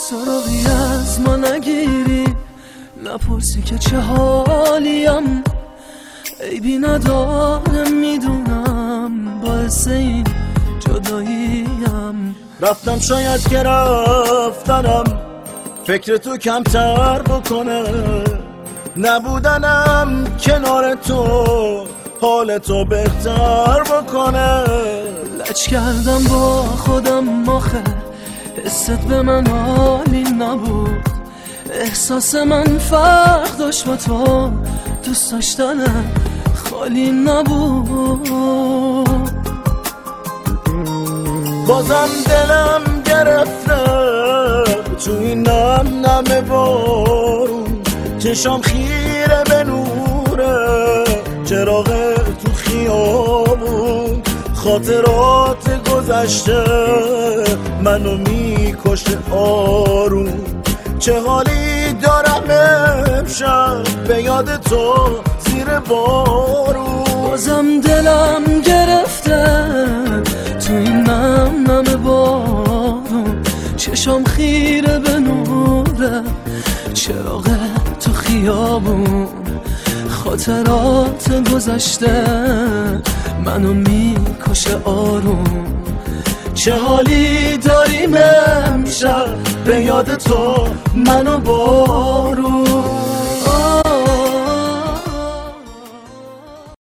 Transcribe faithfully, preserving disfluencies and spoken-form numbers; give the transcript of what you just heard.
سراغی از ما نگیری، نپرسی که چه حالیم، عیبی نداره میدونم باعث این جداییم. رفتم شاید که رفتنم فکر تو کمتر بکنه، نبودنم کنار تو حال تو بهتر بکنه. لج کردم با خودم آخه حست به من حالی نبود، احساس من فرق داشت با تو، دوست داشتنم خالی نبود. بازم دلم گرفته تو این نم نم بارون، چشام خیره به نوره چراغ تو خیابون، خاطرات گذشته منو میکشه آروم. چه حالی دارم امشب به یاد تو زیر بارون. بازم دلم گرفته تو این نم نم بارون، چشام خیره به نوره چراغ تو خیابون، خاطرات گذشته منو میکشه آروم. چه حالی داریم امشب به یاد تو منو بارون.